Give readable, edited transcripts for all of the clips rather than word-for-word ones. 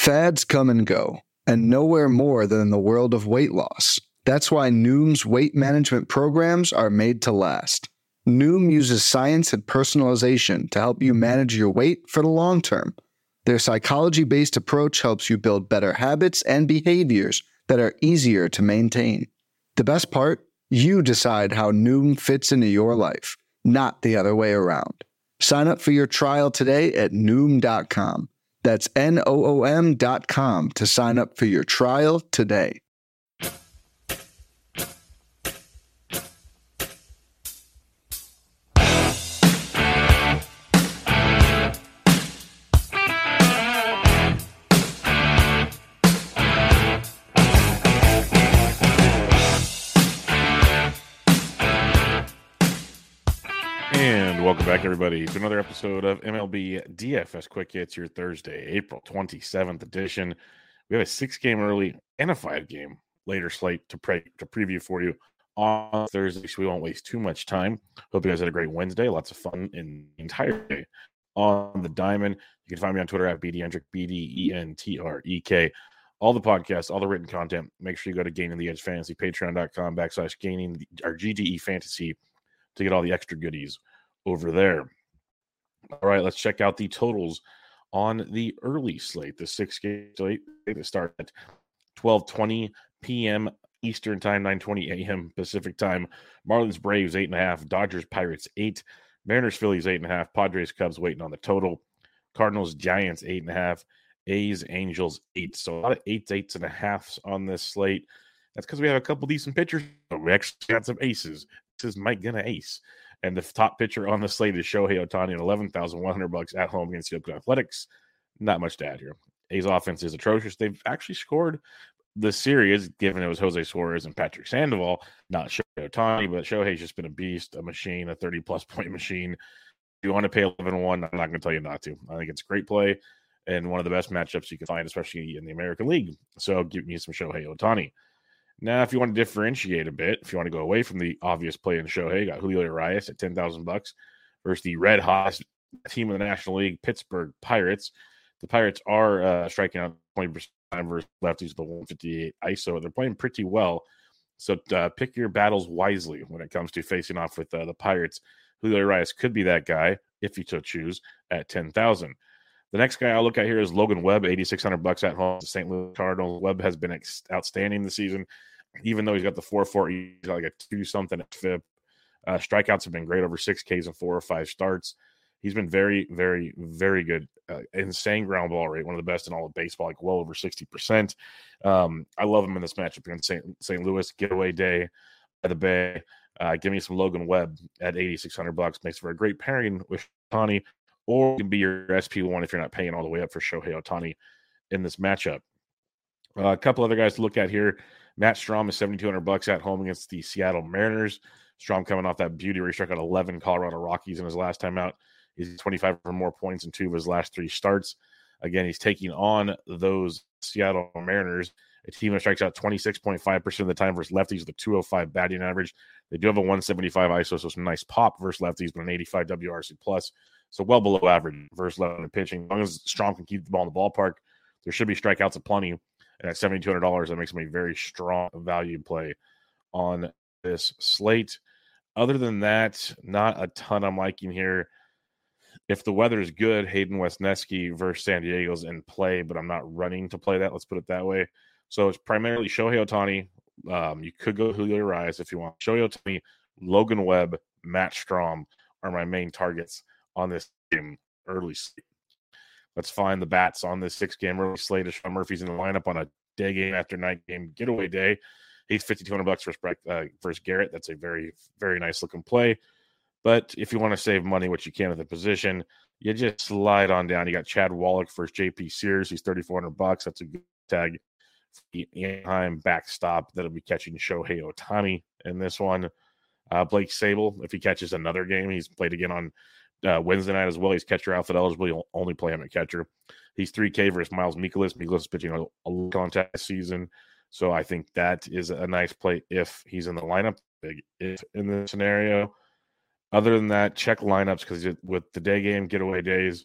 Fads come and go, and nowhere more than in the world of weight loss. That's why Noom's weight management programs are made to last. Noom uses science and personalization to help you manage your weight for the long term. Their psychology-based approach helps you build better habits and behaviors that are easier to maintain. The best part? You decide how Noom fits into your life, not the other way around. Sign up for your trial today at Noom.com. That's Noom.com to sign up for your trial today. And welcome back, everybody, to another episode of MLB DFS Quick Hits, your Thursday, April 27th edition. We have a 6-game early and a 5-game later slate to preview for you on Thursday, so we won't waste too much time. Hope you guys had a great Wednesday. Lots of fun in the entire day on the diamond. You can find me on Twitter at BDentrek, BDENTREK. All the podcasts, all the written content. Make sure you go to Gaining the Edge Fantasy, patreon.com/gaining our GDE Fantasy to get all the extra goodies over there. All right, let's check out the totals on the early slate, the 6-game slate. They start at 12:20 p.m. Eastern Time, 9:20 a.m. Pacific Time. Marlins, Braves, 8.5. Dodgers, Pirates, 8. Mariners, Phillies, 8.5. Padres, Cubs, waiting on the total. Cardinals, Giants, 8.5. A's, Angels, 8. So a lot of 8s, 8.5s on this slate. That's because we have a couple decent pitchers. We actually got some aces. This is Mike Gonna ace. And the top pitcher on the slate is Shohei Ohtani at $11,100 at home against the Oakland Athletics. Not much to add here. A's offense is atrocious. They've actually scored the series, given it was Jose Suarez and Patrick Sandoval, not Shohei Ohtani, but Shohei's just been a beast, a machine, a 30-plus point machine. If you want to pay 11-1, I'm not going to tell you not to. I think it's a great play and one of the best matchups you can find, especially in the American League. So give me some Shohei Ohtani. Now, if you want to differentiate a bit, if you want to go away from the obvious play in Shohei, got Julio Urias at $10,000 versus the red hot team of the National League, Pittsburgh Pirates. The Pirates are striking out 20% versus lefties, the 158 ISO. They're playing pretty well. So pick your battles wisely when it comes to facing off with the Pirates. Julio Urias could be that guy if you so choose at $10,000. The next guy I'll look at here is Logan Webb, $8,600 at home. The St. Louis Cardinals. Webb has been outstanding this season, even though he's got the 4.4, he's got like a 2-something at FIP. Strikeouts have been great, over 6 Ks and 4 or 5 starts. He's been very, very, very good. Insane ground ball rate, one of the best in all of baseball, like well over 60%. I love him in this matchup against St. Louis. Getaway day at the Bay. Give me some Logan Webb at $8,600. Makes for a great pairing with Ohtani, or it can be your SP1 if you're not paying all the way up for Shohei Ohtani in this matchup. A couple other guys to look at here. Matt Strahm is $7,200 at home against the Seattle Mariners. Strahm coming off that beauty where he struck out 11 Colorado Rockies in his last time out. He's 25 or more points in 2 of his last 3 starts. Again, he's taking on those Seattle Mariners, a team that strikes out 26.5% of the time versus lefties with a 205 batting average. They do have a 175 ISO, so some nice pop versus lefties, but an 85 WRC plus. So well below average versus left-handed pitching. As long as Strahm can keep the ball in the ballpark, there should be strikeouts aplenty. And at $7,200, that makes him a very strong value play on this slate. Other than that, not a ton I'm liking here. If the weather is good, Hayden Wesneski versus San Diego's in play, but I'm not running to play that. Let's put it that way. So it's primarily Shohei Ohtani. You could go Julio Urias if you want. Shohei Ohtani, Logan Webb, Matt Strahm are my main targets on this game early slate. Let's find the bats on this 6-game early slate. Sean Murphy's in the lineup on a day game after night game getaway day. He's $5,200 versus Garrett. That's a very, very nice looking play. But if you want to save money, which you can at the position, you just slide on down. You got Chad Wallach versus JP Sears. He's $3,400. That's a good tag. Anaheim backstop that'll be catching Shohei Ohtani in this one. Blake Sable, if he catches another game, he's played again on Wednesday night as well. He's catcher outfit eligible. You'll only play him at catcher. He's $3K versus Miles Mikolas. Mikolas is pitching a contact season. So I think that is a nice play if he's in the lineup. Big if in this scenario. Other than that, check lineups because with the day game getaway days,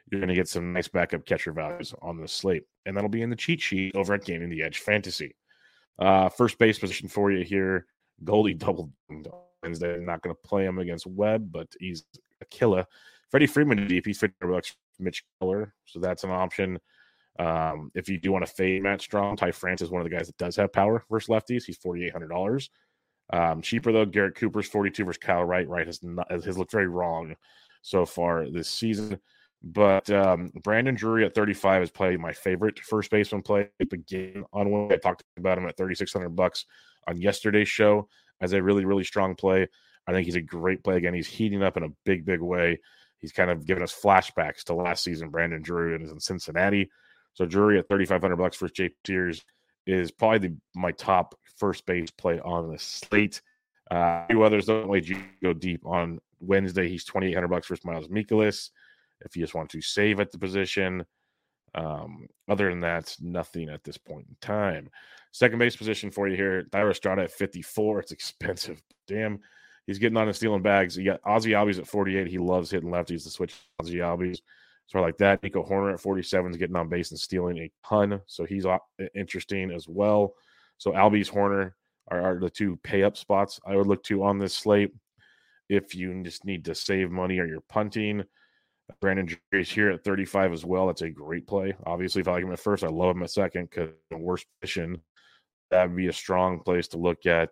you're going to get some nice backup catcher values on the slate. And that'll be in the cheat sheet over at Gaining the Edge Fantasy. First base position for you here. Goldie doubled on Wednesday. Not going to play him against Webb, but he's a killer. Freddie Freeman deep. He's $50. Mitch Keller, so that's an option. If you do want to fade Matt Strong, Ty France is one of the guys that does have power versus lefties. He's $4,800. Cheaper though, Garrett Cooper's 42 versus Kyle Wright. Wright has looked very wrong so far this season. But Brandon Drury at 35 is probably my favorite first baseman play. Again, on one I talked about him at $3,600 on yesterday's show as a really, really strong play. I think he's a great play. Again, he's heating up in a big, big way. He's kind of giving us flashbacks to last season. Brandon Drury is in Cincinnati. So Drury at $3,500 for Jay Sears is probably my top first base play on the slate. Few others don't let you go deep on Wednesday. He's $2,800 for Miles Mikolas. If you just want to save at the position. Other than that, nothing at this point in time. Second base position for you here. Thairo Estrada at 54. It's expensive. Damn. He's getting on and stealing bags. You got Ozzie Albies at 48. He loves hitting lefties to switch Ozzie Albies. So I like that. Nico Horner at 47 is getting on base and stealing a ton. So he's interesting as well. So Albies, Horner are the two pay-up spots I would look to on this slate. If you just need to save money or you're punting, Brandon Drury is here at 35 as well. That's a great play. Obviously, if I like him at first, I love him at second because the worst position, that would be a strong place to look at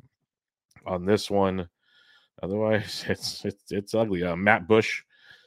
on this one. Otherwise, it's ugly. Matt Bush.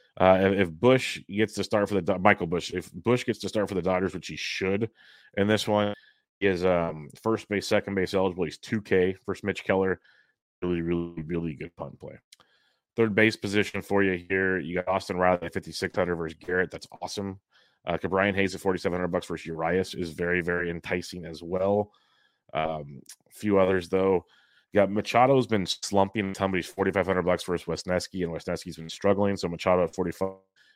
If Bush gets to start for Michael Bush, if Bush gets to start for the Dodgers, which he should in this one, he is first base, second base eligible. He's 2K versus Mitch Keller. Really, really, really good punt play. Third base position for you here. You got Austin Riley at 5,600 versus Garrett. That's awesome. Brian Hayes at $4,700 versus Urias is very, very enticing as well. A few others though. You got Machado's been slumping. Somebody's $4,500 versus Wesneski, and Wesneski's been struggling. So Machado at 45,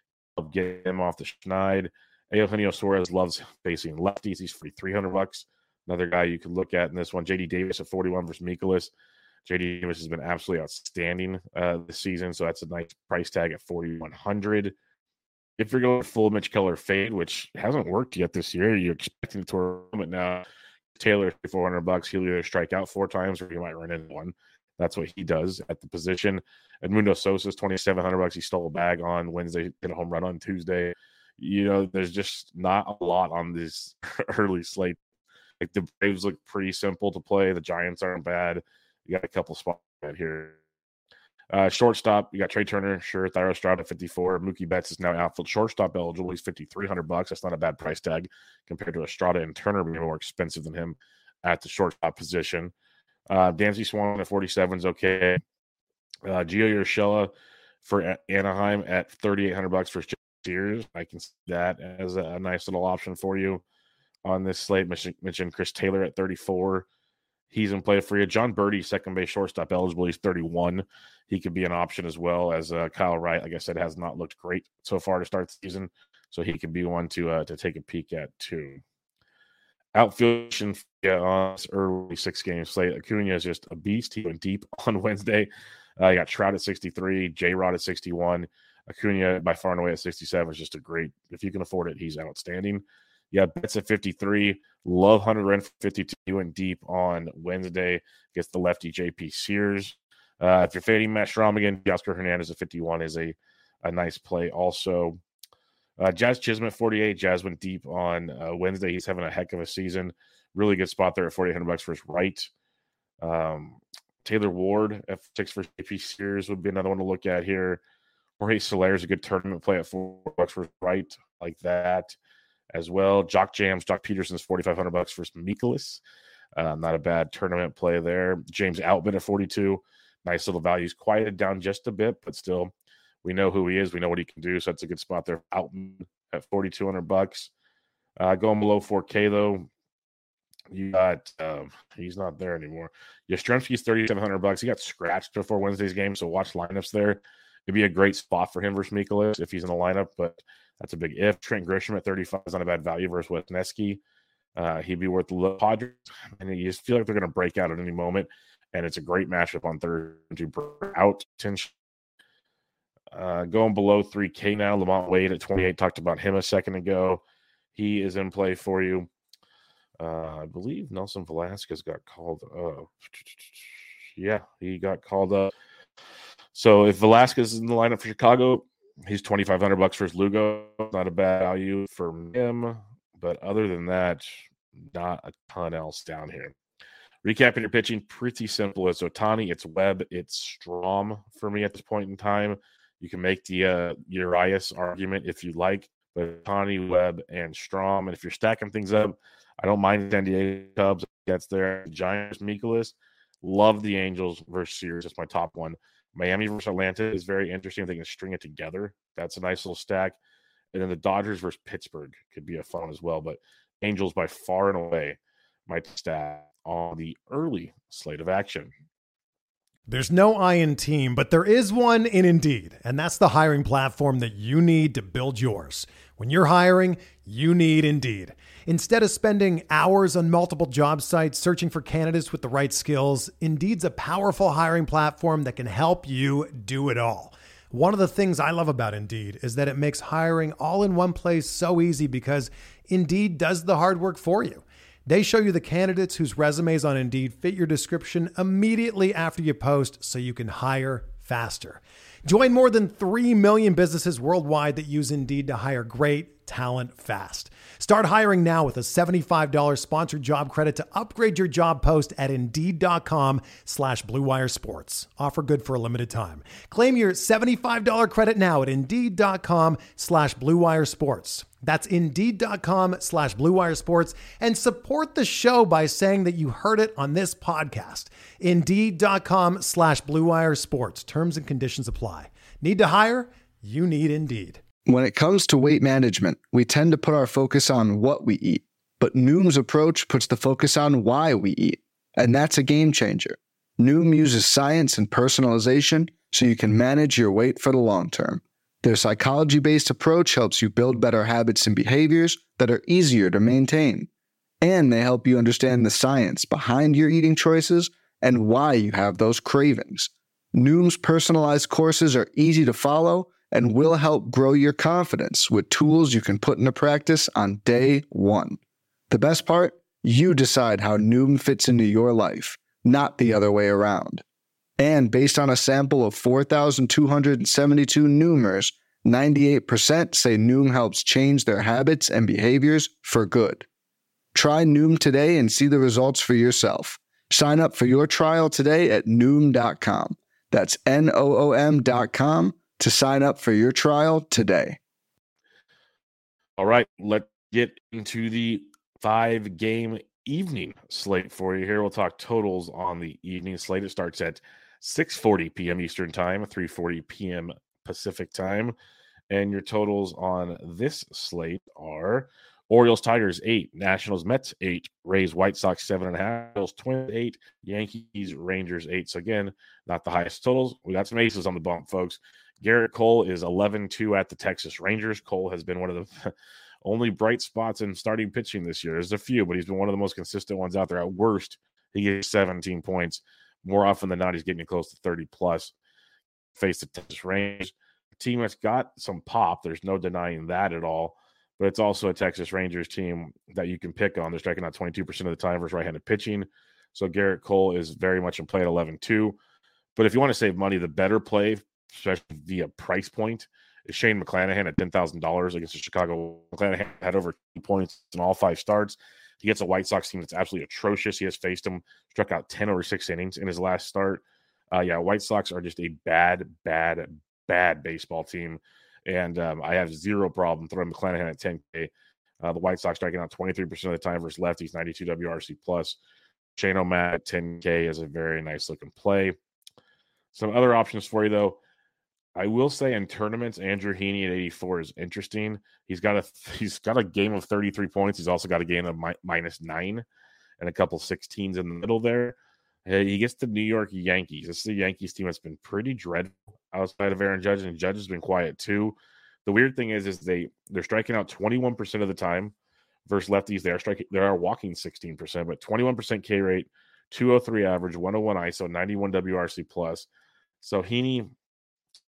get him off the schneid. Eugenio Suarez loves facing lefties. He's $300. Another guy you could look at in this one. JD Davis at 41 versus Mikolas. JD Davis has been absolutely outstanding this season, so that's a nice price tag at $4,100. If you're going full Mitch Keller fade, which hasn't worked yet this year, you're expecting the tournament now. Taylor $400. He'll either strike out 4 times or he might run into one. That's what he does at the position. Edmundo Sosa's $2,700. He stole a bag on Wednesday, hit a home run on Tuesday. You know, there's just not a lot on this early slate. Like the Braves look pretty simple to play. The Giants aren't bad. You got a couple spots right here. Shortstop, you got Trey Turner, sure. Thairo Estrada at 54. Mookie Betts is now outfield shortstop eligible. He's $5,300. That's not a bad price tag compared to Estrada and Turner being more expensive than him at the shortstop position. Dansby Swanson at 47 is okay. Gio Urshela for Anaheim at $3,800 for Sears. I can see that as a nice little option for you on this slate. Mentioned Chris Taylor at 34. He's in play for you. John Birdie, second base shortstop eligible. He's 31. He could be an option as well as Kyle Wright. Like I said, has not looked great so far to start the season, so he could be one to take a peek at too. Outfield on this early 6-game slate. Acuna is just a beast. He went deep on Wednesday. You got Trout at 63, J-Rod at 61. Acuna by far and away at 67 is just a great. If you can afford it, he's outstanding. Yeah, Betts at 53. Love Hunter Ren for 52. He went deep on Wednesday against the lefty JP Sears. If you're fading Matt Strom again, Oscar Hernandez at 51 is a nice play also. Jazz Chisholm 48. Jazz went deep on Wednesday. He's having a heck of a season. Really good spot there at $4,800 for his right. Taylor Ward at 6 for JP Sears would be another one to look at here. Jorge Soler is a good tournament play at $4 for his right, like that as well. Jock Peterson's $4,500 for Mikolas. Not a bad tournament play there. James Outman at 42. Nice little value. He's quieted down just a bit, but still, we know who he is. We know what he can do, so that's a good spot there. Outman at $4,200. Going below 4K, though, you got he's not there anymore. Yastrzemski's $3,700. He got scratched before Wednesday's game, so watch lineups there. It'd be a great spot for him versus Mikolas if he's in the lineup, but that's a big if. Trent Grisham at 35 is not a bad value versus Wesneski. He'd be worth the look. Padres, and you just feel like they're going to break out at any moment, and it's a great matchup on Thursday to break out. Going below 3K now. Lamont Wade at 28. Talked about him a second ago. He is in play for you. I believe Nelson Velasquez got called up. Yeah, he got called up. So if Velasquez is in the lineup for Chicago, he's $2,500 for his Lugo. Not a bad value for him. But other than that, not a ton else down here. Recapping your pitching, pretty simple. It's Ohtani, it's Webb, it's Strom for me at this point in time. You can make the Urias argument if you like, but Ohtani, Webb, and Strom. And if you're stacking things up, I don't mind San Diego Cubs. That's there. Giants, Mikolas. Love the Angels versus Series. That's my top one. Miami versus Atlanta is very interesting. If they can string it together, that's a nice little stack. And then the Dodgers versus Pittsburgh could be a fun as well. But Angels by far and away might stack on the early slate of action. There's no I in team, but there is one in Indeed, and that's the hiring platform that you need to build yours. When you're hiring, you need Indeed. Instead of spending hours on multiple job sites searching for candidates with the right skills, Indeed's a powerful hiring platform that can help you do it all. One of the things I love about Indeed is that it makes hiring all in one place so easy because Indeed does the hard work for you. They show you the candidates whose resumes on Indeed fit your description immediately after you post so you can hire faster. Join more than 3 million businesses worldwide that use Indeed to hire great talent fast. Start hiring now with a $75 sponsored job credit to upgrade your job post at Indeed.com/Blue Wire Sports. Offer good for a limited time. Claim your $75 credit now at Indeed.com/Blue Wire Sports. That's Indeed.com/Blue Wire Sports, and support the show by saying that you heard it on this podcast. Indeed.com/Blue Wire Sports. Terms and conditions apply. Need to hire? You need Indeed. When it comes to weight management, we tend to put our focus on what we eat, but Noom's approach puts the focus on why we eat, and that's a game changer. Noom uses science and personalization so you can manage your weight for the long term. Their psychology-based approach helps you build better habits and behaviors that are easier to maintain. And they help you understand the science behind your eating choices and why you have those cravings. Noom's personalized courses are easy to follow and will help grow your confidence with tools you can put into practice on day one. The best part? You decide how Noom fits into your life, not the other way around. And based on a sample of 4,272 Noomers, 98% say Noom helps change their habits and behaviors for good. Try Noom today and see the results for yourself. Sign up for your trial today at Noom.com. That's Noom.com to sign up for your trial today. All right, let's get into the 5-game evening slate for you here. We'll talk totals on the evening slate. It starts at 6:40 p.m. Eastern Time, 3:40 p.m. Pacific Time. And your totals on this slate are Orioles, Tigers, 8, Nationals, Mets, 8, Rays, White Sox, 7.5, Bills, Twins, 8, Yankees, Rangers, 8. So again, not the highest totals. We got some aces on the bump, folks. Garrett Cole is 11-2 at the Texas Rangers. Cole has been one of the only bright spots in starting pitching this year. There's a few, but he's been one of the most consistent ones out there. At worst, he gets 17 points. More often than not, he's getting close to 30-plus. Face the Texas Rangers. A team that's got some pop. There's no denying that at all. But it's also a Texas Rangers team that you can pick on. They're striking out 22% of the time versus right-handed pitching. So Garrett Cole is very much in play at 11-2. But if you want to save money, the better play, especially via price point, is Shane McClanahan at $10,000 against the Chicago. McClanahan had over 2 points in all 5 starts. He gets a White Sox team that's absolutely atrocious. He has faced them, struck out 10 over 6 innings in his last start. White Sox are just a bad baseball team. And I have zero problem throwing McClanahan at 10K. The White Sox striking out 23% of the time versus lefties, 92 WRC plus. Shane O'Mac at 10K is a very nice looking play. Some other options for you, though. I will say in tournaments, Andrew Heaney at 84 is interesting. He's got a game of 33 points. He's also got a game of -9 and a couple 16s in the middle there. He gets the New York Yankees. This is a Yankees team that's been pretty dreadful outside of Aaron Judge, and Judge has been quiet too. The weird thing is they're striking out 21% of the time versus lefties. They are walking 16%, but 21% K rate, 203 average, 101 ISO, 91 WRC plus. So Heaney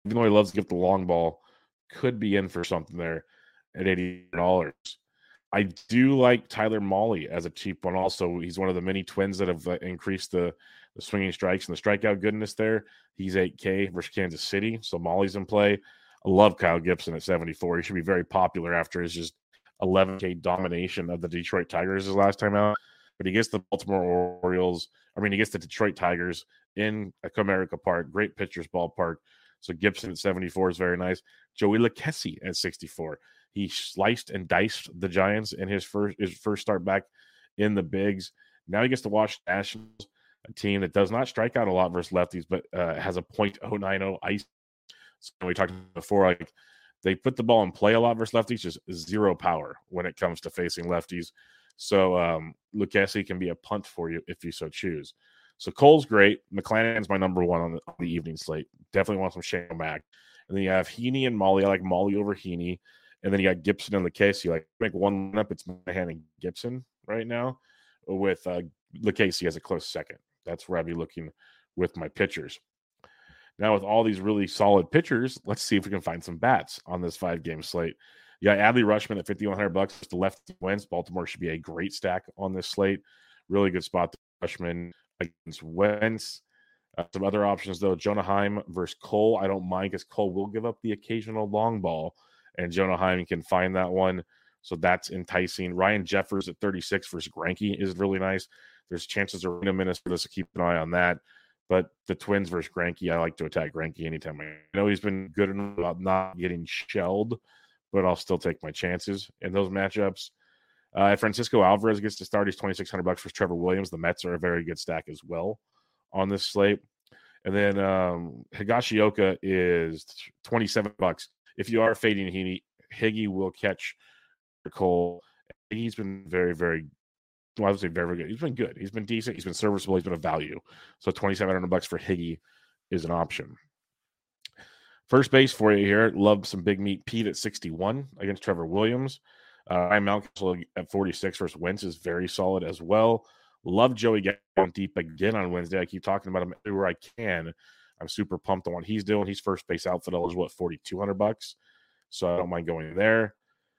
even though he loves to give the long ball, could be in for something there at $80. I do like Tyler Mahle as a cheap one also. He's one of the many Twins that have increased the swinging strikes and the strikeout goodness there. He's 8K versus Kansas City, so Mahle's in play. I love Kyle Gibson at 74. He should be very popular after his just 11K domination of the Detroit Tigers his last time out. But he gets the Baltimore Orioles. He gets the Detroit Tigers in Comerica Park, great pitcher's ballpark. So Gibson at 74 is very nice. Joey Lucchesi at 64. He sliced and diced the Giants in his first start back in the bigs. Now he gets to watch the Nationals, a team that does not strike out a lot versus lefties, but has a .090 ISO. So we talked before, like they put the ball in play a lot versus lefties, just zero power when it comes to facing lefties. So Lucchesi can be a punt for you if you so choose. So Cole's great. McClanahan's my number one on the evening slate. Definitely want some Shane Mack. And then you have Heaney and Mahle. I like Mahle over Heaney. And then you got Gibson and Lucchesi. Like make one lineup, it's Monahan and Gibson right now, with Lucchesi as a close second. That's where I'd be looking with my pitchers. Now, with all these really solid pitchers, let's see if we can find some bats on this 5-game slate. You got Adley Rutschman at $5,100. The lefty wins. Baltimore should be a great stack on this slate. Really good spot to Rutschman against Wentz. Some other options, though. Jonah Heim versus Cole. I don't mind because Cole will give up the occasional long ball, and Jonah Heim can find that one. So that's enticing. Ryan Jeffers at 36 versus Greinke is really nice. There's chances of in Minnesota, so keep an eye on that. But the Twins versus Greinke, I like to attack Greinke anytime. I know he's been good enough about not getting shelled, but I'll still take my chances in those matchups. Francisco Alvarez gets to start. He's $2,600 versus Trevor Williams. The Mets are a very good stack as well on this slate. And then Higashioka is $27. If you are fading Heaney, Higgy will catch Cole. He's been very, very, well, I would say very, very good. He's been good. He's been decent. He's been serviceable. He's been a value. So $2,700 for Higgy is an option. First base for you here. Love some big meat. Pete at 61 against Trevor Williams. Ryan Mountcastle at 46 versus Wentz is very solid as well. Love Joey going deep again on Wednesday. I keep talking about him everywhere I can. I'm super pumped on what he's doing. He's first base outfit is what, $4,200. So I don't mind going there.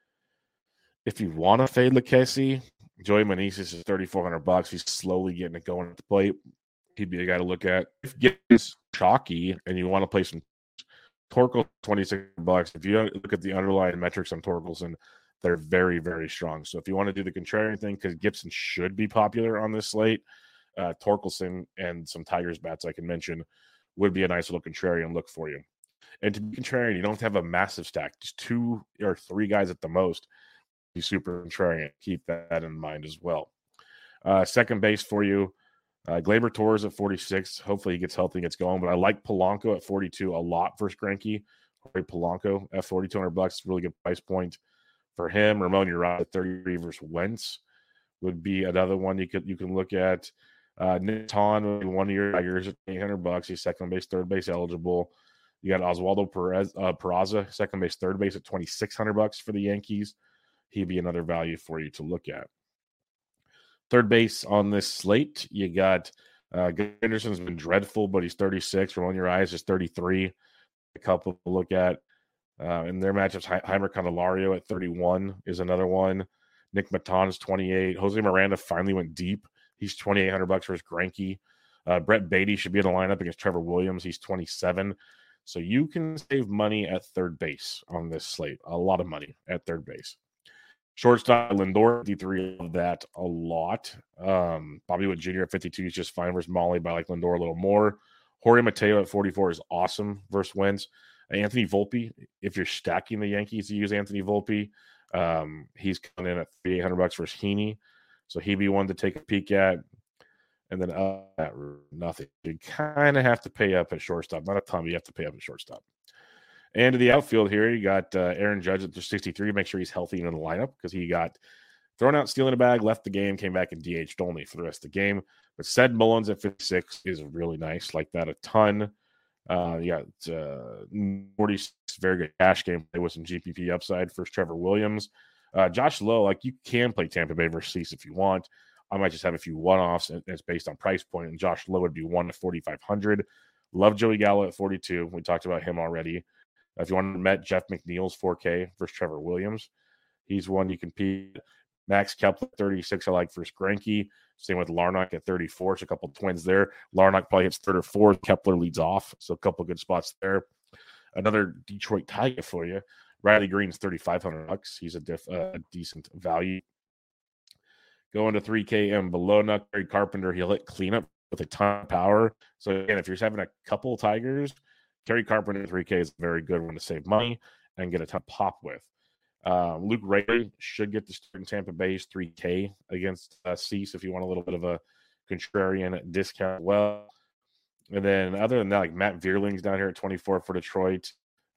If you want to fade Lucchesi, Joey Meneses is $3,400. He's slowly getting it going at the plate. He'd be a guy to look at. If it gets chalky and you want to play some Torkel, $26. If you look at the underlying metrics on Torkelson, they're very, very strong. So if you want to do the contrarian thing, because Gibson should be popular on this slate, Torkelson and some Tigers bats I can mention would be a nice little contrarian look for you. And to be contrarian, you don't have a massive stack. Just 2 or 3 guys at the most. Be super contrarian. Keep that in mind as well. Second base for you, Gleyber Torres at 46. Hopefully he gets healthy and gets going. But I like Polanco at 42 a lot versus Greinke. Polanco at $4,200. Really good price point for him. Ramon Urias at 33 versus Wentz would be another one you can look at. Nick Ton would be one of your Tigers at $800. He's second base, third base eligible. You got Oswaldo Peraza, second base, third base at $2,600 for the Yankees. He'd be another value for you to look at. Third base on this slate, you got Henderson's been dreadful, but he's 36. Ramon Urias is 33. A couple to look at. In their matchups, Heimer Candelario at 31 is another one. Nick Maton is 28. Jose Miranda finally went deep. He's $2,800 versus Greinke. Brett Beatty should be in the lineup against Trevor Williams. He's 27. So you can save money at third base on this slate. A lot of money at third base. Shortstop, Lindor, 53 of that a lot. Bobby Witt Jr. at 52 is just fine versus Mahle, but I like Lindor a little more. Jorge Mateo at 44 is awesome versus Wentz. Anthony Volpe, if you're stacking the Yankees, you use Anthony Volpe. He's coming in at $3,800 versus Heaney. So he'd be one to take a peek at. And then nothing. You kind of have to pay up at shortstop. Not a ton, but you have to pay up at shortstop. And to the outfield here, you got Aaron Judge at 63. Make sure he's healthy and in the lineup because he got thrown out, stealing a bag, left the game, came back and DH'd only for the rest of the game. But Ced Mullins at 56 is really nice. Like that a ton. You got 46, very good cash game play with some GPP upside for Trevor Williams. Josh Lowe, like you can play Tampa Bay versus Cease if you want. I might just have a few one-offs, and it's based on price point. And Josh Lowe would be 1 to 4,500. Love Joey Gallo at 42. We talked about him already. If you want to bet Jeff McNeil's 4K versus Trevor Williams, he's one you can compete. Max Kepler 36, I like versus Greinke. Same with Larnach at 34. So a couple twins there. Larnach probably hits third or fourth. Kepler leads off. So a couple good spots there. Another Detroit Tiger for you. Riley Green's $3,500. He's a decent value. Going to 3K and below, Kerry Carpenter, he'll hit cleanup with a ton of power. So again, if you're having a couple Tigers, Kerry Carpenter 3K is a very good one to save money and get a ton of pop with. Luke Ray should get the start in Tampa Bay's 3K against Cease if you want a little bit of a contrarian discount. Well, and then other than that, like Matt Vierling's down here at 24 for Detroit.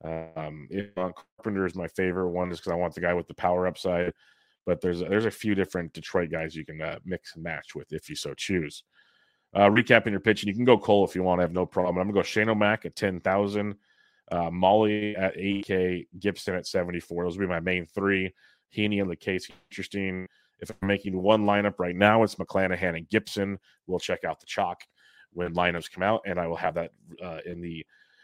Carpenter is my favorite one just because I want the guy with the power upside. But there's a few different Detroit guys you can mix and match with if you so choose. Recapping your pitch, and you can go Cole if you want. I have no problem. I'm going to go Shane O'Mac at 10,000. Molly at 8K, Gibson at 74. Those will be my main three. Heaney and the case interesting. If I'm making one lineup right now, it's McClanahan and Gibson. We'll check out the chalk when lineups come out, and I will have that in the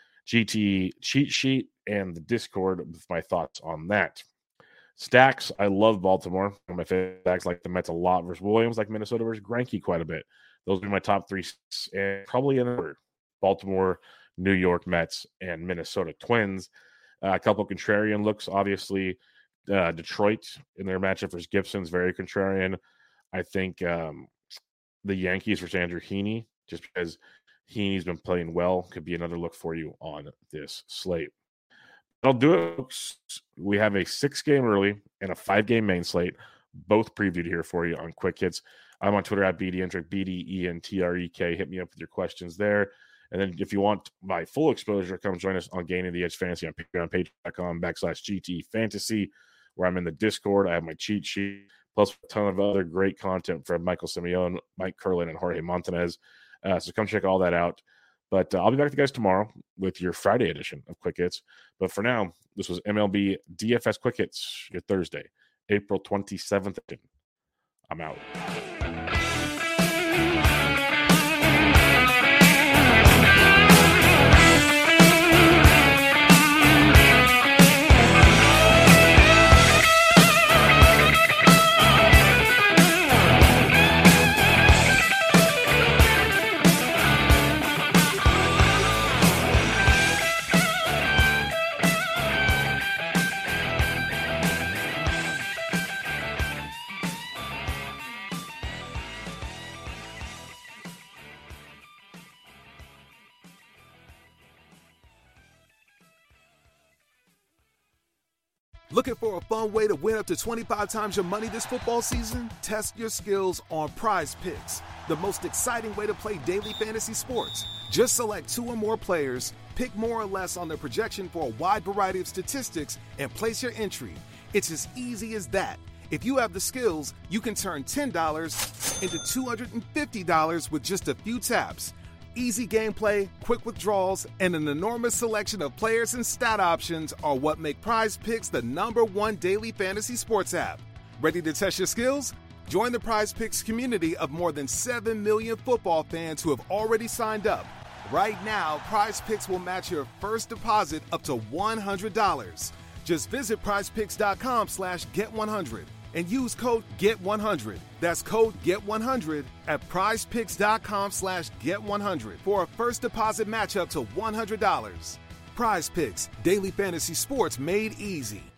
GT cheat sheet and the Discord with my thoughts on that. Stacks, I love Baltimore. One of my favorite stacks, like the Mets a lot versus Williams, like Minnesota versus Greinke quite a bit. Those would be my top three, and probably in order: Baltimore, New York Mets, and Minnesota Twins. A couple contrarian looks, obviously. Detroit in their matchup versus Gibson's very contrarian. I think the Yankees versus Andrew Heaney, just because Heaney's been playing well, could be another look for you on this slate. I'll do it, folks. We have a 6-game early and a 5-game main slate, both previewed here for you on Quick Hits. I'm on Twitter at BDentrek, BDENTREK. Hit me up with your questions there. And then if you want my full exposure, come join us on Gaining the Edge Fantasy on Patreon, patreon.com/GT Fantasy, where I'm in the Discord. I have my cheat sheet, plus a ton of other great content from Michael Simeone, Mike Curlin, and Jorge Montanez. So come check all that out. But I'll be back with you guys tomorrow with your Friday edition of Quick Hits. But for now, this was MLB DFS Quick Hits, your Thursday, April 27th edition. I'm out. Looking for a fun way to win up to 25 times your money this football season? Test your skills on Prize Picks, the most exciting way to play daily fantasy sports. Just select 2 or more players, pick more or less on their projection for a wide variety of statistics, and place your entry. It's as easy as that. If you have the skills, you can turn $10 into $250 with just a few taps. Easy gameplay, quick withdrawals, and an enormous selection of players and stat options are what make Prize Picks the #1 daily fantasy sports app. Ready to test your skills? Join the Prize Picks community of more than 7 million football fans who have already signed up. Right now, Prize Picks will match your first deposit up to $100. Just visit prizepicks.com/get100 and use code GET100. That's code GET100 at prizepicks.com/get100 for a first deposit match up to $100. Prize Picks, daily fantasy sports made easy.